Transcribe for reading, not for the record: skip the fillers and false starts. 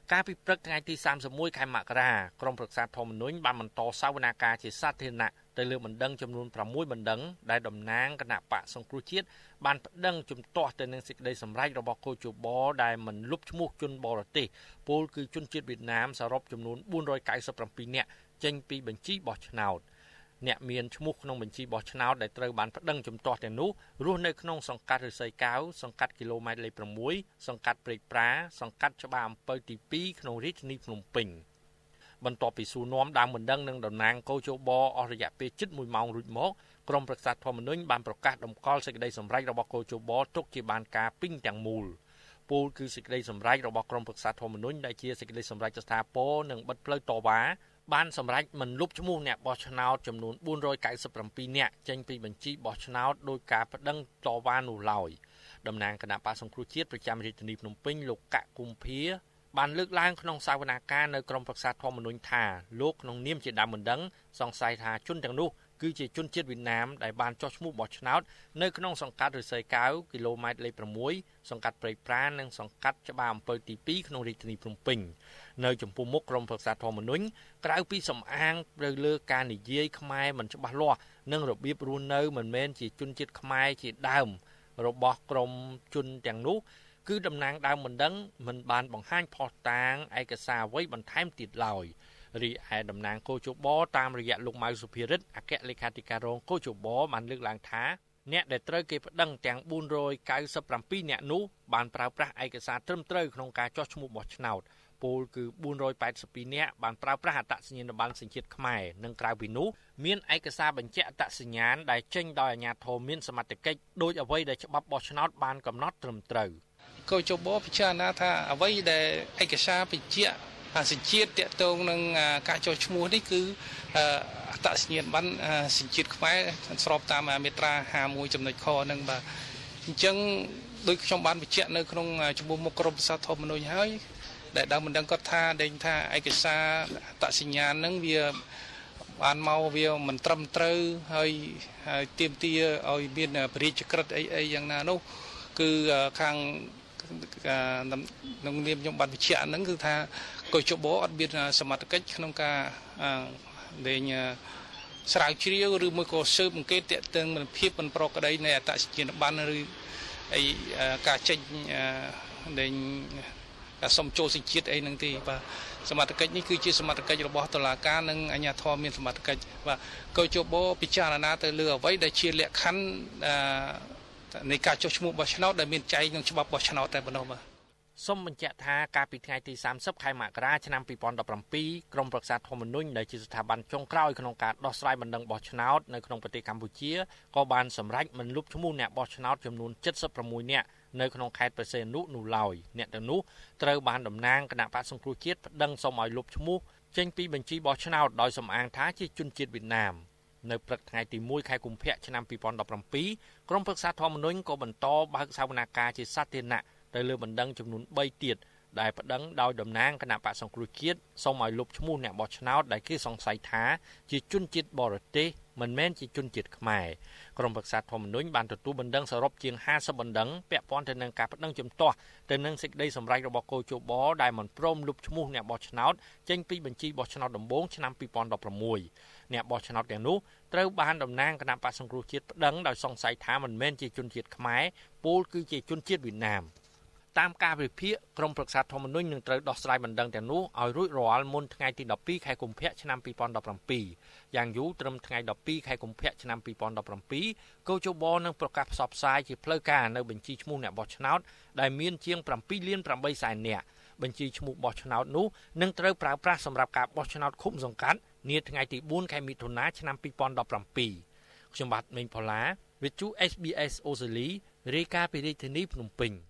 ការពិព្រឹកថ្ងៃទី31ខែមករាក្រមប្រឹក្សាធម្មនុញ្ញបានបន្តសវនាការជាសាធារណៈទៅលើបណ្ដឹងចំនួន6បណ្ដឹងដែលតំណាងគណៈបកសង្គ្រោះជាតិបានប្តឹងជំទាស់ទៅនឹងសេចក្តីសម្រេចរបស់កោជបដែលមិនលុបឈ្មោះជនបរទេសពលគឺជនជាតិវៀតណាមសរុបចំនួន497នាក់ចេញពីបញ្ជីបោះឆ្នោតអ្នកមានឈ្មោះក្នុងបញ្ជីបោះឆ្នោតដែលត្រូវបានប្តឹងជំទាស់ទាំងនោះរស់នៅក្នុងសង្កាត់រិស័យកៅសង្កាត់គីឡូម៉ែត្រលេខ6សង្កាត់ព្រែកប្រាសង្កាត់ច្បារអំពៅទី2ក្នុងរាជធានីភ្នំពេញបន្ទាប់ពីសួរនាំដើមបណ្ដឹងនឹងតំណាងកោជបអស់រយៈពេលជិត1ម៉ោងរួចមកក្រុមប្រឹក្សាធម្មនុញ្ញបានប្រកាសដំកល់សេចក្តីសម្រេចរបស់កោជបទុកជាបានការពេញទាំងមូលពលគឺសេចក្តីសម្រេចរបស់ក្រុមប្រឹក្សាធម្មនុញ្ញដែលជាសេចក្តីសម្រេចស្ថាពរនិងបិទផ្លូវតវ៉ាបានសម្រេចមិនលុបឈ្មោះអ្នកបោះឆ្នោតចំនួន497នាក់ចេញពីបញ្ជីបោះឆ្នោតដោយការប្តឹងតវ៉ានោះឡើយតំណាងគណៈបក្សសង្គ្រោះជាតិប្រចាំរាជធានីភ្នំពេញលោកកកគុម្ភាបានលើកឡើងក្នុងសវនាការនៅក្រុមប្រឹក្សាធម្មនុញ្ញថាលោកក្នុងនាមជាដើមបណ្ដឹងសង្ស័យថាជនទាំងនោះគឺជាជនជាតិវៀតណាមដែលបានចុះឈ្មោះបោះឆ្នោតនៅក្នុងសង្កាត់រិស័យកៅគីឡូម៉ែត្រលេខ6សង្កាត់ព្រែកប្រានិងសង្កាត់ច្បារអំពៅទី2ក្នុងរាជធានីភ្នំពេញនៅចំពោះមុខក្រុមប្រឹក្សាធម្មនុញ្ញក្រៅពីសំអាងទៅលើការនិយាយខ្មែរមិនច្បាស់លាស់និងរបៀបរស់នៅមិនមែនជាជនជាតិខ្មែរជាដើមរបស់ក្រុមជនទាំងនោះគឺតំណាងដើមបណ្ដឹងមិនបានបង្ហាញផុសតាងឯកសារអ្វីបន្ថែមទៀតឡើយរីឯតំណាងកោជបតាមរយៈលោកម៉ៅសុភារិទ្ធអគ្គលេខាធិការរងកោជបបានលើកឡើងថាអ្នកដែលត្រូវគេប្តឹងទាំង497នាក់នោះបានប្រើប្រាស់ឯកសារត្រឹមត្រូវក្នុងការចុះឈ្មោះបោះឆ្នោតពលគឺ482នាក់បានប្រើប្រាស់អត្តសញ្ញាណប័ណ្ណសញ្ជាតិខ្មែរនិងក្រៅពីនោះមានឯកសារបញ្ជាក់អត្តសញ្ញាណដែលចេញដោយអាជ្ញាធរមានសមត្ថកិច្ចដោយអ្វីដែលច្បាប់បោះឆ្នោតបានកំណត់ត្រឹមត្រូវកោជបពិចារណាថាអ្វីដែលឯកសារបញ្ជាក់សញ្ជាតិតកតងនឹងការចុះឈ្មោះនេះគឺអត្តសញ្ញាណប័ណ្ណសញ្ជាតិខ្មែរស្របតាមមាត្រា51ចំណុចខហ្នឹងបាទអញ្ចឹងដោយខ្ញុំបានបញ្ជាក់នៅក្នុងចំពោះមុខក្រុមប្រឹក្សាធម្មនុញ្ញហើយដែលដើមបណ្ដឹងគាត់ថាដេញថាឯកសារអត្តសញ្ញាណហ្នឹងវាបានមកវាមិនត្រឹមត្រូវហើយទាមទារឲ្យមានបរិយាក្រិតអីយ៉ាងណានោះគឺខាងក្នុងនាមខ្ញុំបានបញ្ជាក់ហ្នឹងគឺថាកោជបអត់មានសមត្ថកិច្ចក្នុងការលេងស្រាវជ្រាវឬមួយក៏ស៊ើបអង្កេតទាក់ទងនឹងភាពមិនប្រក្រតីនៃអត្តសញ្ញាណប័ណ្ណឬអីការចេញលេងការសុំចូលសញ្ជាតិអីហ្នឹងទេបាទសមត្ថកិច្ចនេះគឺជាសមត្ថកិច្ចរបស់តុលាការនិងអាជ្ញាធរមានសមត្ថកិច្ចបាទកោជបពិចារណាទៅលើអ្វីដែលជាលក្ខខណ្ឌនៃការចុះឈ្មោះបោះឆ្នោតដែលមានចែងក្នុងច្បាប់បោះឆ្នោតតែប៉ុណ្ណោះបាទសូមបញ្ជាក់ថាកាលពីថ្ងៃទី30ខែមករាឆ្នាំ2017ក្រុមប្រឹក្សាធម្មនុញ្ញដែលជាស្ថាប័នចុងក្រោយក្នុងការដោះស្រាយបណ្ដឹងបោះឆ្នោតនៅក្នុងប្រទេសកម្ពុជាក៏បានសម្រេចមិនលុបឈ្មោះអ្នកបោះឆ្នោតចំនួន76នាក់នៅក្នុងខេត្តព្រះសីហនុនោះឡើយអ្នកទាំងនោះត្រូវបានតំណាងគណៈបក្សសង្គ្រោះជាតិប្តឹងសុំឲ្យលុបឈ្មោះចេញពីបញ្ជីបោះឆ្នោតដោយសំអាងថាជាជនជាតិវៀតណាមនៅព្រឹកថ្ងៃទី1ខែកុម្ភៈឆ្នាំ2017ក្រុមប្រឹក្សាធម្មនុញ្ញក៏បន្តបើកសវនាការជាសាធារណៈទៅលើបណ្ដឹងចំនួន3ទៀតដែលប្តឹងដោយតំណាងគណៈបក្សសង្គ្រោះជាតិសូមឲ្យលុបឈ្មោះអ្នកបោះឆ្នោតដែលគេសង្ស័យថាជាជនជាតិបរទេសមិនមែនជាជនជាតិខ្មែរក្រុមប្រឹក្សាធម្មនុញ្ញបានទទួលបណ្ដឹងសរុបជាង50បណ្ដឹងពាក់ព័ន្ធទៅនឹងការប្តឹងជំទាស់ទៅនឹងសេចក្តីសម្រេចរបស់កោជបដែលមិនព្រមលុបឈ្មោះអ្នកបោះឆ្នោតចេញពីបញ្ជីបោះឆ្នោតដំបូងឆ្នាំ2016អ្នកបោះឆ្នោតទាំងនោះត្រូវបានតំណាងគណៈបក្សសង្គ្រោះជាតិប្តឹងដោយសង្ស័យថាមិនមែនជាជនជាតិខ្មែរពលគឺជាជនជាតិវៀតណាមតាមការវិភាគក្រុមប្រឹក្សាធម្មនុញ្ញនឹងត្រូវដោះស្រាយបណ្ដឹងទាំងនោះឲ្យរួចរាល់មុនថ្ងៃទី12ខែកុម្ភៈឆ្នាំ2017យ៉ាងយូរត្រឹមថ្ងៃ12ខែកុម្ភៈឆ្នាំ2017កោជបនឹងប្រកាសផ្សព្វផ្សាយជាផ្លូវការនៅបញ្ជីឈ្មោះអ្នកបោះឆ្នោតដែលមានជាង7លាន8សែននាក់បញ្ជីឈ្មោះបោះឆ្នោតនោះនឹងត្រូវប្រើប្រាស់សម្រាប់ការបោះឆ្នោតឃុំសង្កាត់នាថ្ងៃទី4ខែមិថុនាឆ្នាំ2017ខ្ញុំបាទមេងផល្លាវិទ្យុ SBS អូស្ត្រាលីរាយការណ៍ពីរាជធានីភ្នំពេញ